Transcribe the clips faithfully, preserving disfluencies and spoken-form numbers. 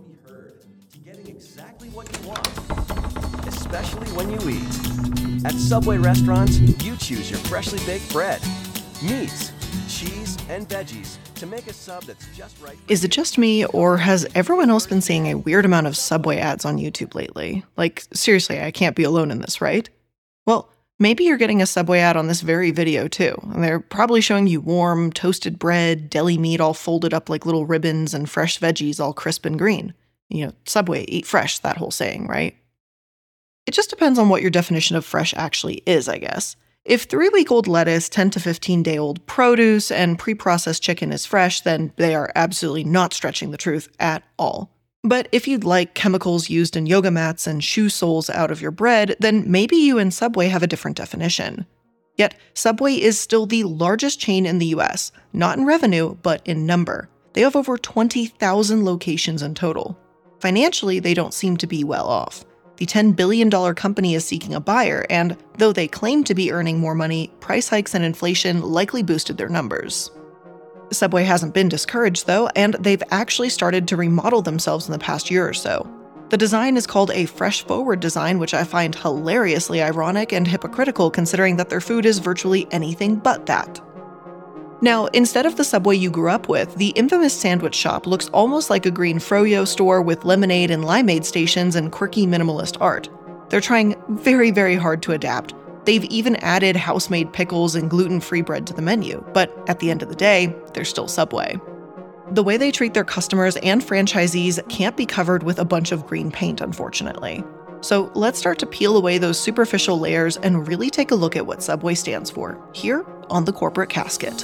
be heard to getting exactly what you want, especially when you eat. At Subway restaurants, you choose your freshly baked bread, meats, cheese, and veggies to make a sub that's just right. Is it just me, or has everyone else been seeing a weird amount of Subway ads on YouTube lately? Like, seriously, I can't be alone in this, right? Well, maybe you're getting a Subway ad on this very video, too. And they're probably showing you warm, toasted bread, deli meat all folded up like little ribbons, and fresh veggies all crisp and green. You know, Subway, eat fresh, that whole saying, right? It just depends on what your definition of fresh actually is, I guess. If three-week-old lettuce, ten to fifteen-day-old produce, and pre-processed chicken is fresh, then they are absolutely not stretching the truth at all. But if you'd like chemicals used in yoga mats and shoe soles out of your bread, then maybe you and Subway have a different definition. Yet, Subway is still the largest chain in the U S, not in revenue, but in number. They have over twenty thousand locations in total. Financially, they don't seem to be well off. The ten billion dollars company is seeking a buyer, and though they claim to be earning more money, price hikes and inflation likely boosted their numbers. Subway hasn't been discouraged, though, and they've actually started to remodel themselves in the past year or so. The design is called a Fresh Forward design, which I find hilariously ironic and hypocritical considering that their food is virtually anything but that. Now, instead of the Subway you grew up with, the infamous sandwich shop looks almost like a green froyo store with lemonade and limeade stations and quirky minimalist art. They're trying very, very hard to adapt. They've even added house-made pickles and gluten-free bread to the menu, but at the end of the day, they're still Subway. The way they treat their customers and franchisees can't be covered with a bunch of green paint, unfortunately. So let's start to peel away those superficial layers and really take a look at what Subway stands for, here on The Corporate Casket.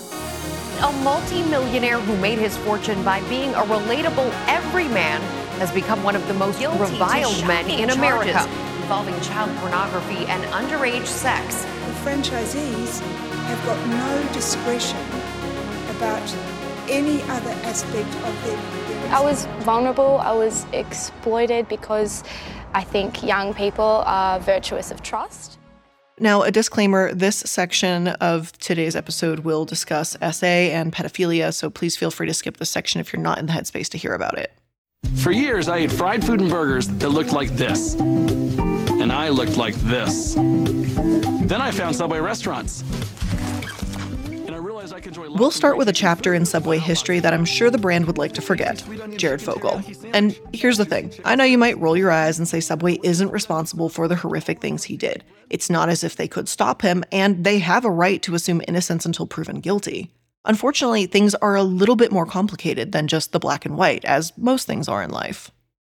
A multi-millionaire who made his fortune by being a relatable everyman has become one of the most Guilty reviled men in charges America, involving child pornography and underage sex. The franchisees have got no discretion about any other aspect of their career. I was vulnerable, I was exploited because I think young people are virtuous of trust. Now, a disclaimer, this section of today's episode will discuss S A and pedophilia, so please feel free to skip this section if you're not in the headspace to hear about it. For years, I ate fried food and burgers that looked like this. And I looked like this. Then I found Subway restaurants. And I realized I could enjoy. We'll start with a chapter in Subway history that I'm sure the brand would like to forget, Jared Fogle. And here's the thing. I know you might roll your eyes and say Subway isn't responsible for the horrific things he did. It's not as if they could stop him, and they have a right to assume innocence until proven guilty. Unfortunately, things are a little bit more complicated than just the black and white, as most things are in life.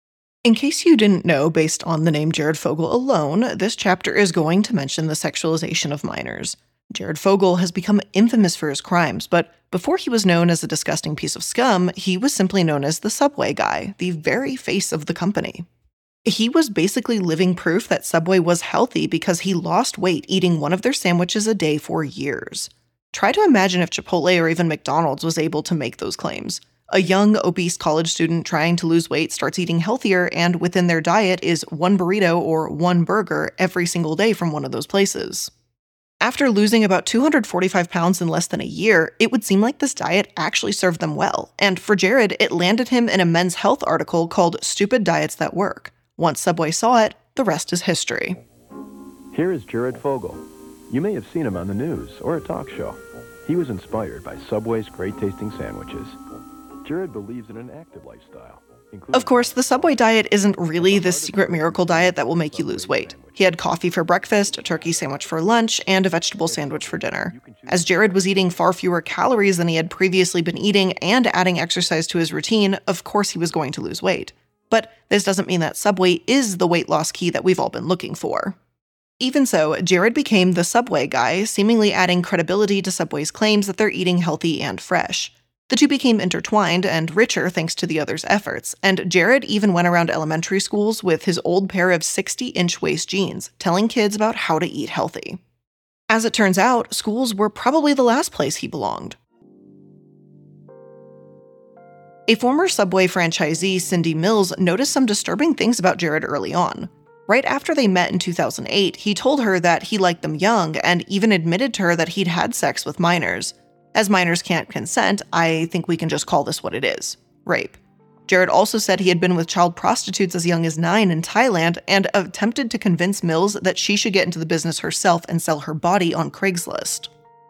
In case you didn't know, based on the name Jared Fogle alone, this chapter is going to mention the sexualization of minors. Jared Fogle has become infamous for his crimes, but before he was known as a disgusting piece of scum, he was simply known as the Subway guy, the very face of the company. He was basically living proof that Subway was healthy because he lost weight eating one of their sandwiches a day for years. Try to imagine if Chipotle or even McDonald's was able to make those claims. A young, obese college student trying to lose weight starts eating healthier, and within their diet is one burrito or one burger every single day from one of those places. After losing about two hundred forty-five pounds in less than a year, it would seem like this diet actually served them well, and for Jared, it landed him in a Men's Health article called Stupid Diets That Work. Once Subway saw it, the rest is history. Here is Jared Fogle. You may have seen him on the news or a talk show. He was inspired by Subway's great-tasting sandwiches. Jared believes in an active lifestyle. Of course, the Subway diet isn't really the secret miracle diet that will make you lose weight. He had coffee for breakfast, a turkey sandwich for lunch, and a vegetable sandwich for dinner. As Jared was eating far fewer calories than he had previously been eating and adding exercise to his routine, of course he was going to lose weight. But this doesn't mean that Subway is the weight loss key that we've all been looking for. Even so, Jared became the Subway guy, seemingly adding credibility to Subway's claims that they're eating healthy and fresh. The two became intertwined and richer thanks to the other's efforts, and Jared even went around elementary schools with his old pair of sixty-inch waist jeans, telling kids about how to eat healthy. As it turns out, schools were probably the last place he belonged. A former Subway franchisee, Cindy Mills, noticed some disturbing things about Jared early on. Right after they met in two thousand eight, he told her that he liked them young and even admitted to her that he'd had sex with minors. As minors can't consent, I think we can just call this what it is: rape. Jared also said he had been with child prostitutes as young as nine in Thailand and attempted to convince Mills that she should get into the business herself and sell her body on Craigslist.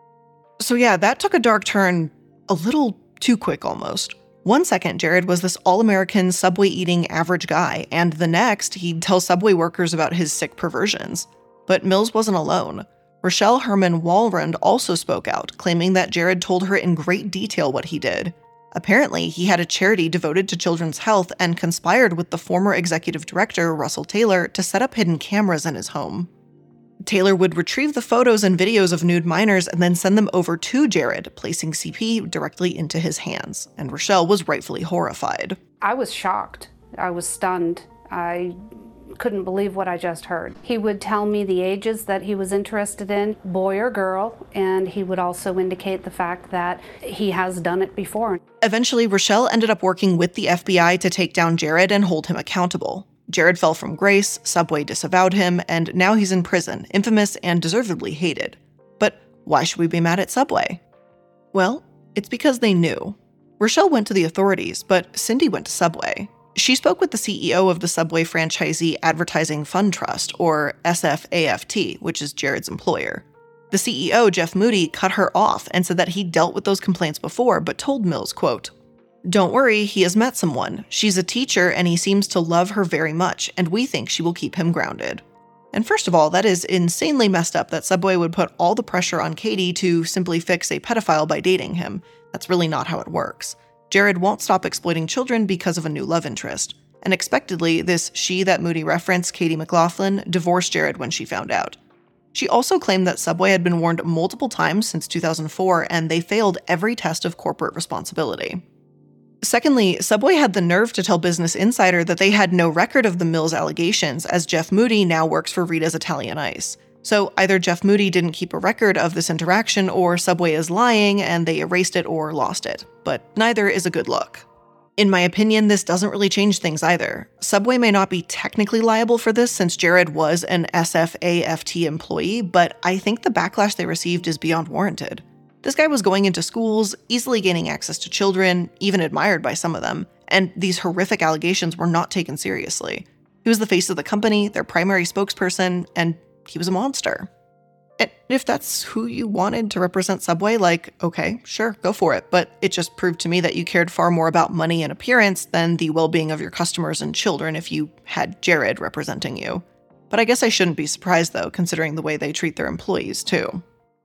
So yeah, that took a dark turn a little too quick almost. One second, Jared was this all-American, Subway-eating average guy, and the next, he'd tell Subway workers about his sick perversions. But Mills wasn't alone. Rochelle Herman Walrond also spoke out, claiming that Jared told her in great detail what he did. Apparently, he had a charity devoted to children's health and conspired with the former executive director, Russell Taylor, to set up hidden cameras in his home. Taylor would retrieve the photos and videos of nude minors and then send them over to Jared, placing C P directly into his hands, and Rochelle was rightfully horrified. I was shocked. I was stunned. I couldn't believe what I just heard. He would tell me the ages that he was interested in, boy or girl, and he would also indicate the fact that he has done it before. Eventually, Rochelle ended up working with the F B I to take down Jared and hold him accountable. Jared fell from grace, Subway disavowed him, and now he's in prison, infamous and deservedly hated. But why should we be mad at Subway? Well, it's because they knew. Rochelle went to the authorities, but Cindy went to Subway. She spoke with the C E O of the Subway Franchisee Advertising Fund Trust, or S F A F T, which is Jared's employer. The C E O, Jeff Moody, cut her off and said that he dealt with those complaints before, but told Mills, quote, "Don't worry, he has met someone. She's a teacher and he seems to love her very much, and we think she will keep him grounded." And first of all, that is insanely messed up that Subway would put all the pressure on Katie to simply fix a pedophile by dating him. That's really not how it works. Jared won't stop exploiting children because of a new love interest. And expectedly, this she that Moody referenced, Katie McLaughlin, divorced Jared when she found out. She also claimed that Subway had been warned multiple times since two thousand four, and they failed every test of corporate responsibility. Secondly, Subway had the nerve to tell Business Insider that they had no record of the Mills allegations, as Jeff Moody now works for Rita's Italian Ice. So either Jeff Moody didn't keep a record of this interaction, or Subway is lying and they erased it or lost it. But neither is a good look. In my opinion, this doesn't really change things either. Subway may not be technically liable for this since Jared was an S F A F T employee, but I think the backlash they received is beyond warranted. This guy was going into schools, easily gaining access to children, even admired by some of them, and these horrific allegations were not taken seriously. He was the face of the company, their primary spokesperson, and he was a monster. And if that's who you wanted to represent Subway, like, okay, sure, go for it. But it just proved to me that you cared far more about money and appearance than the well-being of your customers and children if you had Jared representing you. But I guess I shouldn't be surprised, though, considering the way they treat their employees, too.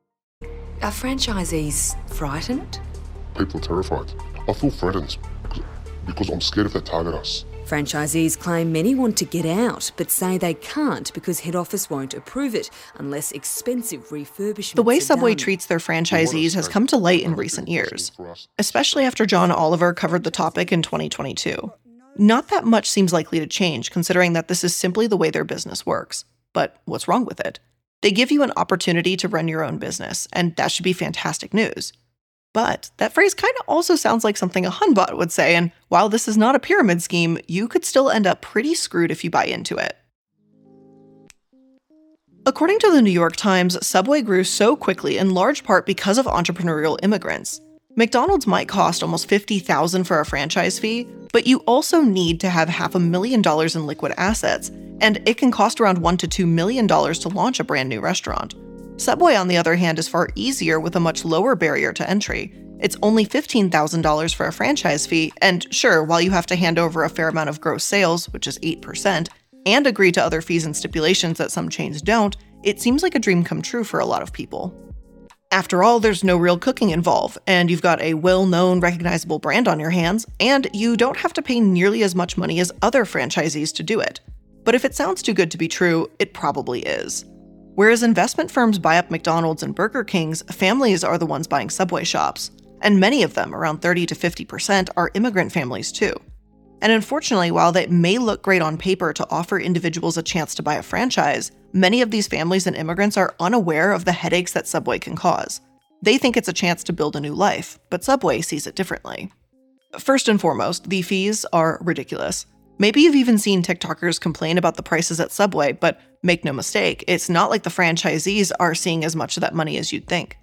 Are franchisees frightened? People are terrified. I feel threatened because, because I'm scared if they target us. Franchisees claim many want to get out, but say they can't because head office won't approve it unless expensive refurbishments The way are Subway done. treats their franchisees has come to light in recent years, especially after John Oliver covered the topic in twenty twenty-two. Not that much seems likely to change, considering that this is simply the way their business works. But what's wrong with it? They give you an opportunity to run your own business, and that should be fantastic news. But that phrase kind of also sounds like something a Hunbot would say, and while this is not a pyramid scheme, you could still end up pretty screwed if you buy into it. According to the New York Times, Subway grew so quickly in large part because of entrepreneurial immigrants. McDonald's might cost almost fifty thousand dollars for a franchise fee, but you also need to have half a million dollars in liquid assets, and it can cost around one to two million dollars to launch a brand new restaurant. Subway, on the other hand, is far easier with a much lower barrier to entry. It's only fifteen thousand dollars for a franchise fee, and sure, while you have to hand over a fair amount of gross sales, which is eight percent, and agree to other fees and stipulations that some chains don't, it seems like a dream come true for a lot of people. After all, there's no real cooking involved, and you've got a well-known, recognizable brand on your hands, and you don't have to pay nearly as much money as other franchisees to do it. But if it sounds too good to be true, it probably is. Whereas investment firms buy up McDonald's and Burger Kings, families are the ones buying Subway shops. And many of them, around thirty to fifty percent, are immigrant families too. And unfortunately, while they may look great on paper to offer individuals a chance to buy a franchise, many of these families and immigrants are unaware of the headaches that Subway can cause. They think it's a chance to build a new life, but Subway sees it differently. First and foremost, the fees are ridiculous. Maybe you've even seen TikTokers complain about the prices at Subway, but make no mistake, it's not like the franchisees are seeing as much of that money as you'd think.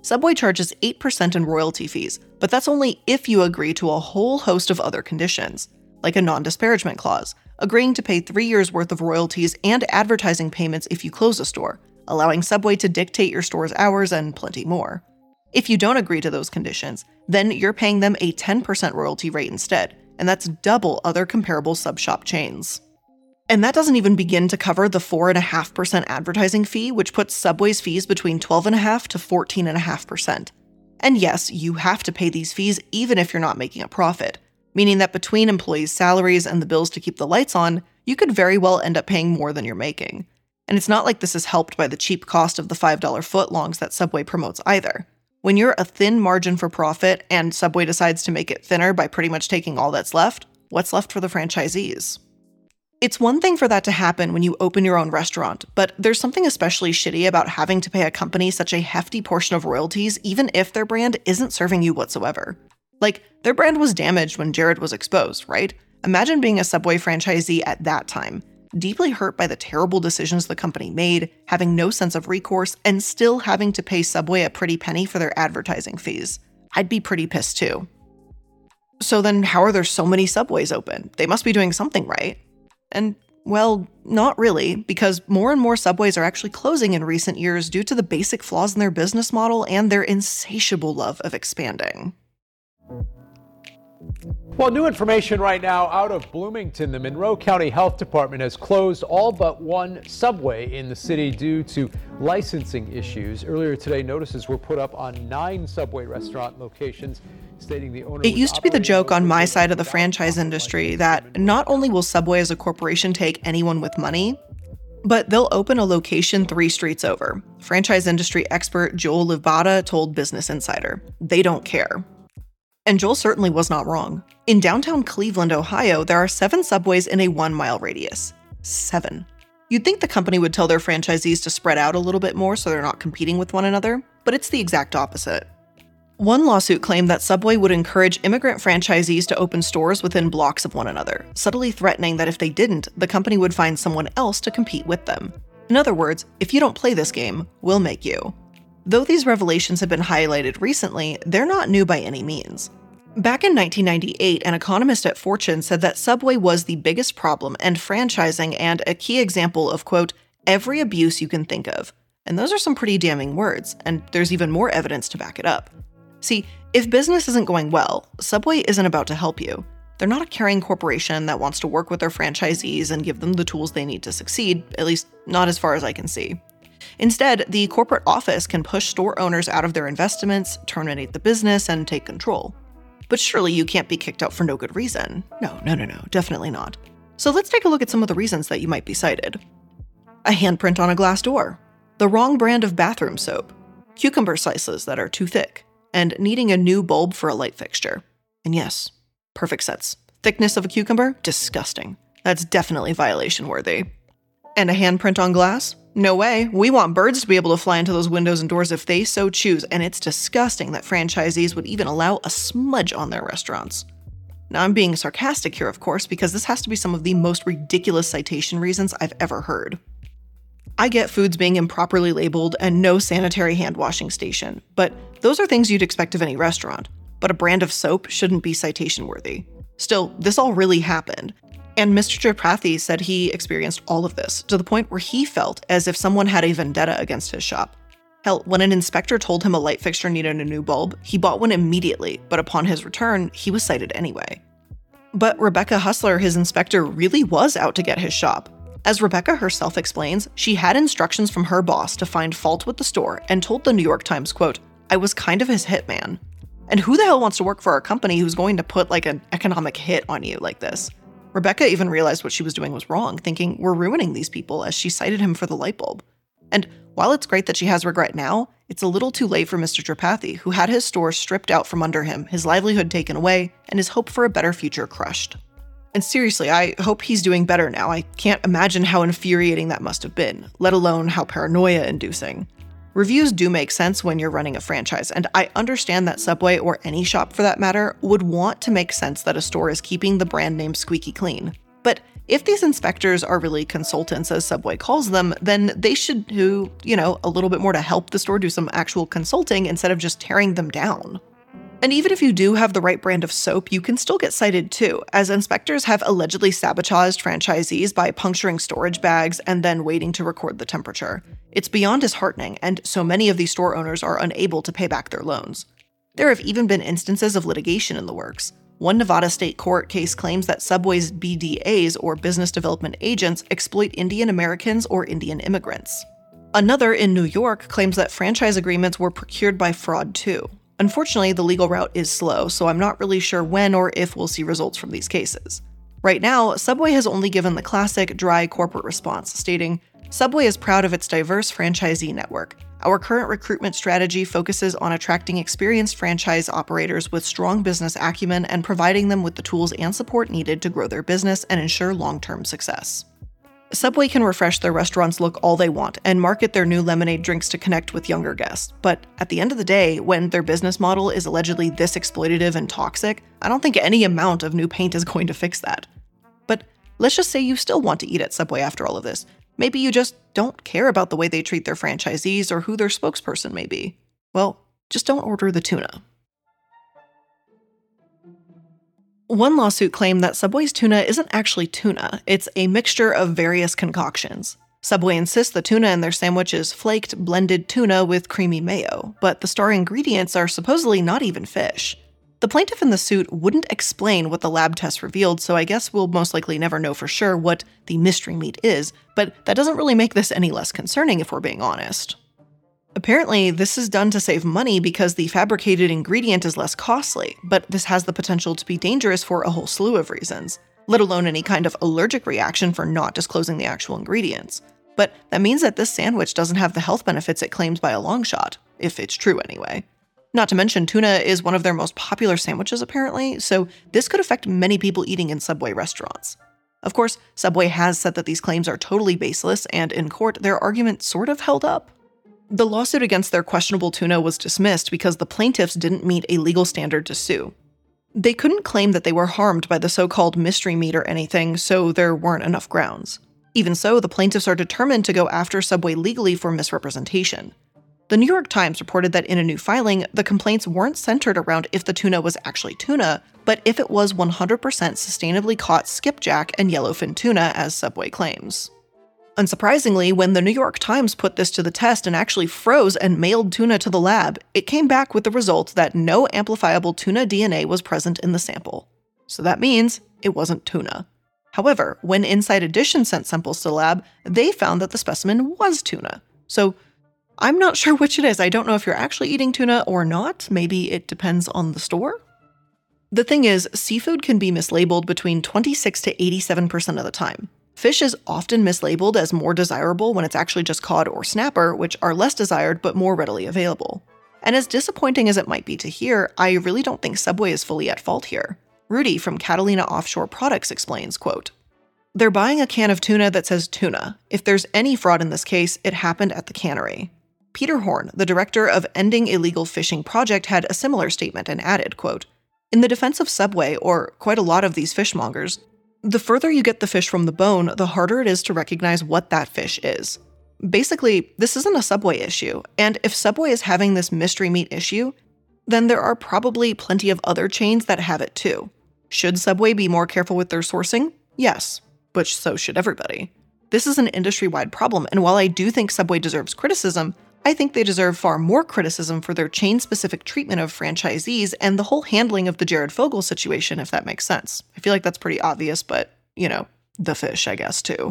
Subway charges eight percent in royalty fees, but that's only if you agree to a whole host of other conditions, like a non-disparagement clause, agreeing to pay three years' worth of royalties and advertising payments if you close a store, allowing Subway to dictate your store's hours, and plenty more. If you don't agree to those conditions, then you're paying them a ten percent royalty rate instead, and that's double other comparable sub-shop chains. And that doesn't even begin to cover the four point five percent advertising fee, which puts Subway's fees between twelve point five percent to fourteen point five percent. And yes, you have to pay these fees even if you're not making a profit, meaning that between employees' salaries and the bills to keep the lights on, you could very well end up paying more than you're making. And it's not like this is helped by the cheap cost of the five dollar footlongs that Subway promotes either. When you're a thin margin for profit and Subway decides to make it thinner by pretty much taking all that's left, what's left for the franchisees? It's one thing for that to happen when you open your own restaurant, but there's something especially shitty about having to pay a company such a hefty portion of royalties even if their brand isn't serving you whatsoever. Like, their brand was damaged when Jared was exposed, right? Imagine being a Subway franchisee at that time, deeply hurt by the terrible decisions the company made, having no sense of recourse, and still having to pay Subway a pretty penny for their advertising fees. I'd be pretty pissed too. So then how are there so many Subways open? They must be doing something right. And, well, not really, because more and more Subways are actually closing in recent years due to the basic flaws in their business model and their insatiable love of expanding. Well, new information right now out of Bloomington. The Monroe County Health Department has closed all but one Subway in the city due to licensing issues. Earlier today, notices were put up on nine Subway restaurant locations, stating the owner. It used to be the joke on my side of the franchise industry that not only will Subway as a corporation take anyone with money, but they'll open a location three streets over. Franchise industry expert Joel Livbada told Business Insider, "They don't care." And Joel certainly was not wrong. In downtown Cleveland, Ohio, there are seven Subways in a one-mile radius. Seven. You'd think the company would tell their franchisees to spread out a little bit more so they're not competing with one another, but it's the exact opposite. One lawsuit claimed that Subway would encourage immigrant franchisees to open stores within blocks of one another, subtly threatening that if they didn't, the company would find someone else to compete with them. In other words, if you don't play this game, we'll make you. Though these revelations have been highlighted recently, they're not new by any means. Back in nineteen ninety-eight, an economist at Fortune said that Subway was the biggest problem and franchising and a key example of, quote, every abuse you can think of. And those are some pretty damning words, and there's even more evidence to back it up. See, if business isn't going well, Subway isn't about to help you. They're not a caring corporation that wants to work with their franchisees and give them the tools they need to succeed, at least not as far as I can see. Instead, the corporate office can push store owners out of their investments, terminate the business, and take control. But surely you can't be kicked out for no good reason. No, no, no, no, definitely not. So let's take a look at some of the reasons that you might be cited. A handprint on a glass door, the wrong brand of bathroom soap, cucumber slices that are too thick, and needing a new bulb for a light fixture. And yes, perfect sense. Thickness of a cucumber? Disgusting. That's definitely violation worthy. And a handprint on glass? No way. We want birds to be able to fly into those windows and doors if they so choose, and it's disgusting that franchisees would even allow a smudge on their restaurants. Now, I'm being sarcastic here, of course, because this has to be some of the most ridiculous citation reasons I've ever heard. I get foods being improperly labeled and no sanitary hand washing station, but those are things you'd expect of any restaurant. But a brand of soap shouldn't be citation worthy. Still, this all really happened. And Mister Tripathi said he experienced all of this, to the point where he felt as if someone had a vendetta against his shop. Hell, when an inspector told him a light fixture needed a new bulb, he bought one immediately, but upon his return, he was cited anyway. But Rebecca Hustler, his inspector, really was out to get his shop. As Rebecca herself explains, she had instructions from her boss to find fault with the store and told the New York Times, quote, I was kind of his hitman. And who the hell wants to work for a company who's going to put like an economic hit on you like this? Rebecca even realized what she was doing was wrong, thinking we're ruining these people, as she cited him for the light bulb. And while it's great that she has regret now, it's a little too late for Mister Tripathi, who had his store stripped out from under him, his livelihood taken away, and his hope for a better future crushed. And seriously, I hope he's doing better now. I can't imagine how infuriating that must have been, let alone how paranoia-inducing. Reviews do make sense when you're running a franchise, and I understand that Subway, or any shop for that matter, would want to make sense that a store is keeping the brand name squeaky clean. But if these inspectors are really consultants, as Subway calls them, then they should do, you know, a little bit more to help the store do some actual consulting instead of just tearing them down. And even if you do have the right brand of soap, you can still get cited too, as inspectors have allegedly sabotaged franchisees by puncturing storage bags and then waiting to record the temperature. It's beyond disheartening, and so many of these store owners are unable to pay back their loans. There have even been instances of litigation in the works. One Nevada state court case claims that Subway's B D As, or business development agents, exploit Indian Americans or Indian immigrants. Another in New York claims that franchise agreements were procured by fraud too. Unfortunately, the legal route is slow, so I'm not really sure when or if we'll see results from these cases. Right now, Subway has only given the classic, dry corporate response, stating, "Subway is proud of its diverse franchisee network. Our current recruitment strategy focuses on attracting experienced franchise operators with strong business acumen and providing them with the tools and support needed to grow their business and ensure long-term success." Subway can refresh their restaurants' look all they want and market their new lemonade drinks to connect with younger guests. But at the end of the day, when their business model is allegedly this exploitative and toxic, I don't think any amount of new paint is going to fix that. But let's just say you still want to eat at Subway after all of this. Maybe you just don't care about the way they treat their franchisees or who their spokesperson may be. Well, just don't order the tuna. One lawsuit claimed that Subway's tuna isn't actually tuna, it's a mixture of various concoctions. Subway insists the tuna in their sandwich is flaked, blended tuna with creamy mayo, but the star ingredients are supposedly not even fish. The plaintiff in the suit wouldn't explain what the lab test revealed, so I guess we'll most likely never know for sure what the mystery meat is, but that doesn't really make this any less concerning if we're being honest. Apparently, this is done to save money because the fabricated ingredient is less costly, but this has the potential to be dangerous for a whole slew of reasons, let alone any kind of allergic reaction for not disclosing the actual ingredients. But that means that this sandwich doesn't have the health benefits it claims by a long shot, if it's true anyway. Not to mention, tuna is one of their most popular sandwiches apparently, so this could affect many people eating in Subway restaurants. Of course, Subway has said that these claims are totally baseless, and in court, their argument sort of held up. The lawsuit against their questionable tuna was dismissed because the plaintiffs didn't meet a legal standard to sue. They couldn't claim that they were harmed by the so-called mystery meat or anything, so there weren't enough grounds. Even so, the plaintiffs are determined to go after Subway legally for misrepresentation. The New York Times reported that in a new filing, the complaints weren't centered around if the tuna was actually tuna, but if it was one hundred percent sustainably caught skipjack and yellowfin tuna, as Subway claims. Unsurprisingly, when the New York Times put this to the test and actually froze and mailed tuna to the lab, it came back with the result that no amplifiable tuna D N A was present in the sample. So that means it wasn't tuna. However, when Inside Edition sent samples to the lab, they found that the specimen was tuna. So I'm not sure which it is. I don't know if you're actually eating tuna or not. Maybe it depends on the store. The thing is, seafood can be mislabeled between twenty-six to eighty-seven percent of the time. Fish is often mislabeled as more desirable when it's actually just cod or snapper, which are less desired but more readily available. And as disappointing as it might be to hear, I really don't think Subway is fully at fault here. Rudy from Catalina Offshore Products explains, quote, "They're buying a can of tuna that says tuna. If there's any fraud in this case, it happened at the cannery." Peter Horn, the director of Ending Illegal Fishing Project, had a similar statement and added, quote, "In the defense of Subway, or quite a lot of these fishmongers, the further you get the fish from the bone, the harder it is to recognize what that fish is. Basically, this isn't a Subway issue, and if Subway is having this mystery meat issue, then there are probably plenty of other chains that have it too. Should Subway be more careful with their sourcing? Yes, but so should everybody. This is an industry-wide problem, and while I do think Subway deserves criticism, I think they deserve far more criticism for their chain-specific treatment of franchisees and the whole handling of the Jared Fogle situation, if that makes sense. I feel like that's pretty obvious, but, you know, the fish, I guess, too.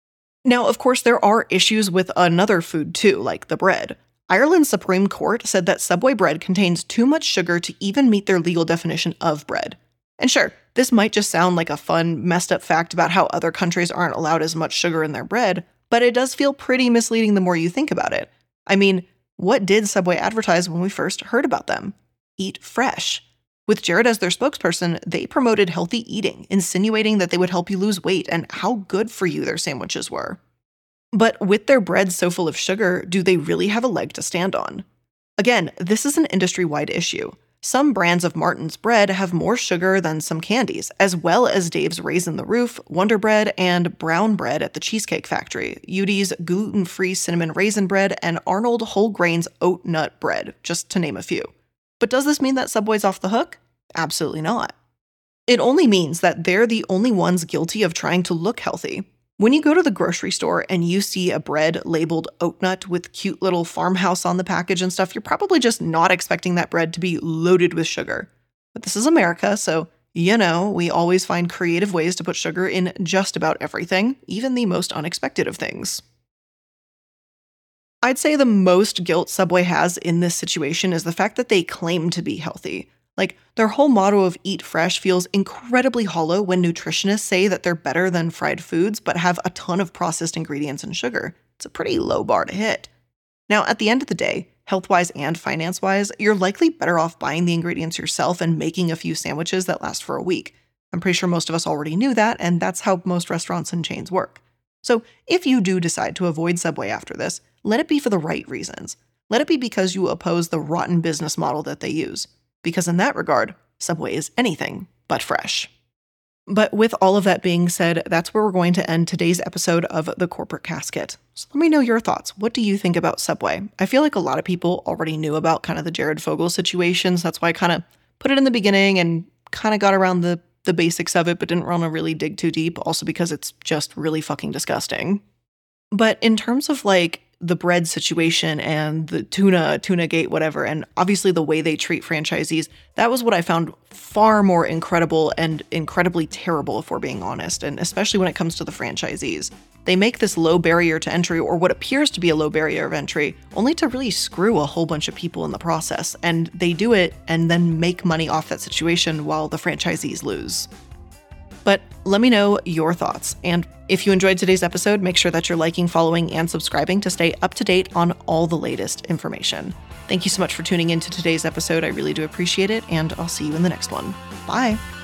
Now, of course, there are issues with another food too, like the bread. Ireland's Supreme Court said that Subway bread contains too much sugar to even meet their legal definition of bread. And sure, this might just sound like a fun, messed up fact about how other countries aren't allowed as much sugar in their bread, but it does feel pretty misleading the more you think about it. I mean, what did Subway advertise when we first heard about them? Eat fresh. With Jared as their spokesperson, they promoted healthy eating, insinuating that they would help you lose weight and how good for you their sandwiches were. But with their bread so full of sugar, do they really have a leg to stand on? Again, this is an industry-wide issue. Some brands of Martin's bread have more sugar than some candies, as well as Dave's Raisin the Roof, Wonder Bread, and Brown Bread at the Cheesecake Factory, Udi's gluten-free cinnamon raisin bread, and Arnold Whole Grains Oat Nut Bread, just to name a few. But does this mean that Subway's off the hook? Absolutely not. It only means that they're the only ones guilty of trying to look healthy. When you go to the grocery store and you see a bread labeled oat nut with cute little farmhouse on the package and stuff, you're probably just not expecting that bread to be loaded with sugar. But this is America, so you know, we always find creative ways to put sugar in just about everything, even the most unexpected of things. I'd say the most guilt Subway has in this situation is the fact that they claim to be healthy. Like, their whole motto of eat fresh feels incredibly hollow when nutritionists say that they're better than fried foods but have a ton of processed ingredients and sugar. It's a pretty low bar to hit. Now, at the end of the day, health-wise and finance-wise, you're likely better off buying the ingredients yourself and making a few sandwiches that last for a week. I'm pretty sure most of us already knew that, and that's how most restaurants and chains work. So if you do decide to avoid Subway after this, let it be for the right reasons. Let it be because you oppose the rotten business model that they use. Because in that regard, Subway is anything but fresh. But with all of that being said, that's where we're going to end today's episode of The Corporate Casket. So let me know your thoughts. What do you think about Subway? I feel like a lot of people already knew about kind of the Jared Fogle situations. That's why I kind of put it in the beginning and kind of got around the, the basics of it, but didn't want to really dig too deep, also because it's just really fucking disgusting. But in terms of like the bread situation and the tuna, tuna gate, whatever, and obviously the way they treat franchisees, that was what I found far more incredible and incredibly terrible, if we're being honest, and especially when it comes to the franchisees. They make this low barrier to entry, or what appears to be a low barrier of entry, only to really screw a whole bunch of people in the process, and they do it and then make money off that situation while the franchisees lose. But let me know your thoughts. And if you enjoyed today's episode, make sure that you're liking, following, and subscribing to stay up to date on all the latest information. Thank you so much for tuning in to today's episode. I really do appreciate it, and I'll see you in the next one. Bye.